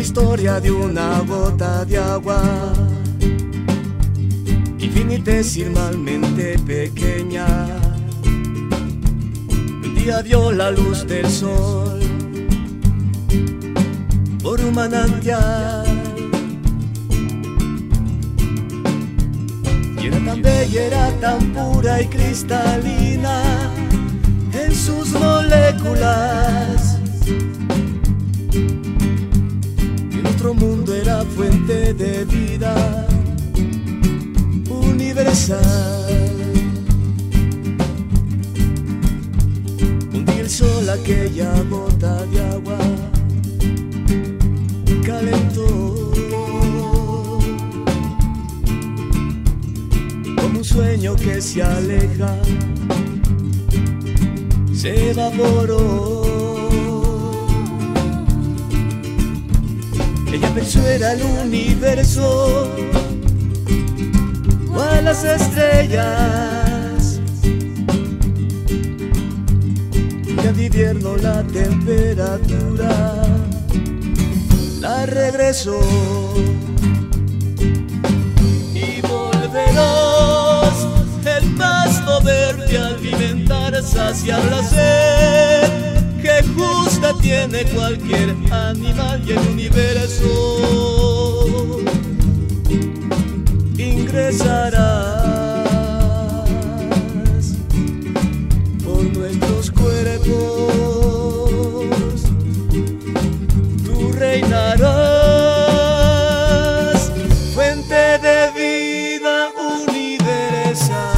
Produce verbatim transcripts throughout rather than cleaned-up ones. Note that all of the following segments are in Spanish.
historia de una gota de agua, infinitesimalmente pequeña. Un día vio la luz del sol por un manantial, y era tan bella, era tan pura y cristalina en sus moléculas. Otro mundo era fuente de vida universal. Un día el sol, aquella gota de agua, calentó como un sueño que se aleja, se evaporó. Ella pensó era el universo o a las estrellas. Ya de invierno la temperatura la regresó. Y volverás el pasto verde a alimentar, saciar la sed que justa tiene cualquier animal, y el universo ingresarás por nuestros cuerpos, tú reinarás, fuente de vida universal.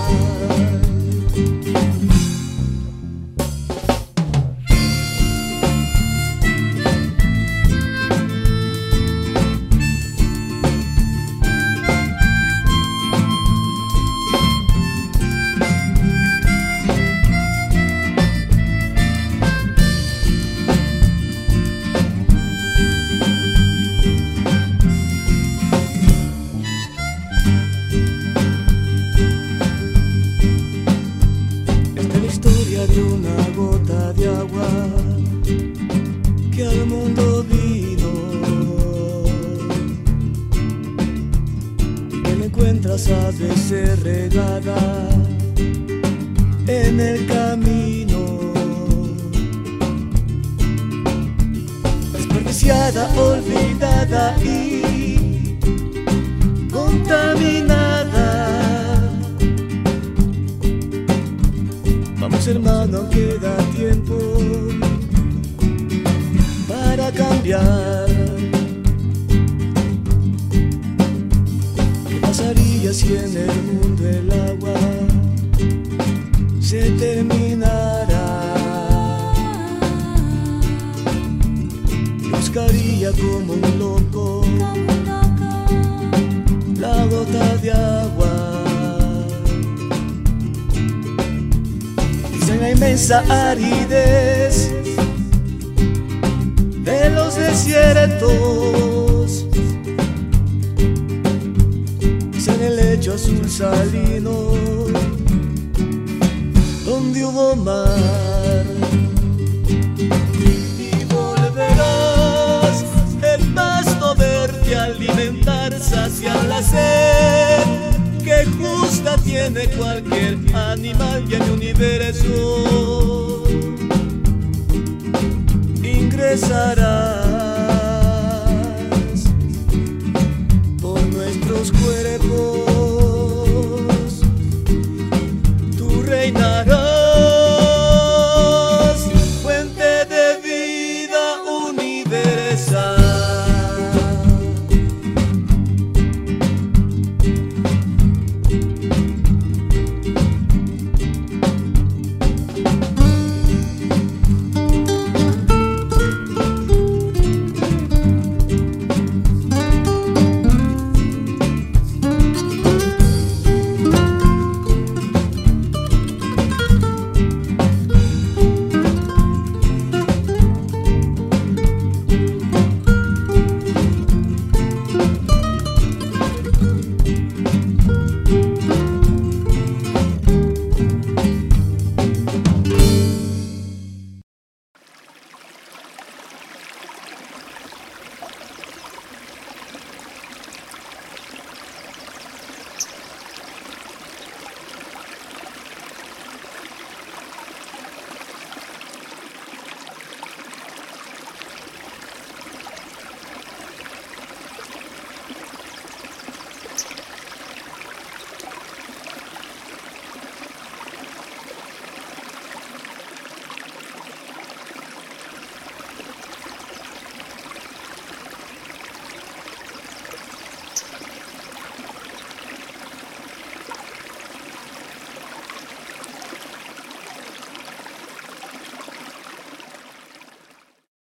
De una gota de agua que al mundo vino, y que la encuentras a veces regada en el camino, desperdiciada, olvidada y contaminada. Vamos, hermano, queda tiempo para cambiar. ¿Qué pasaría si en el mundo el agua se terminara? Buscaría como un loco la gota de agua. En la inmensa aridez de los desiertos, en el lecho azul salino donde hubo mar. Y volverás el pasto verde a alimentar, saciar la sed que justa tiene cualquier animal, y el universo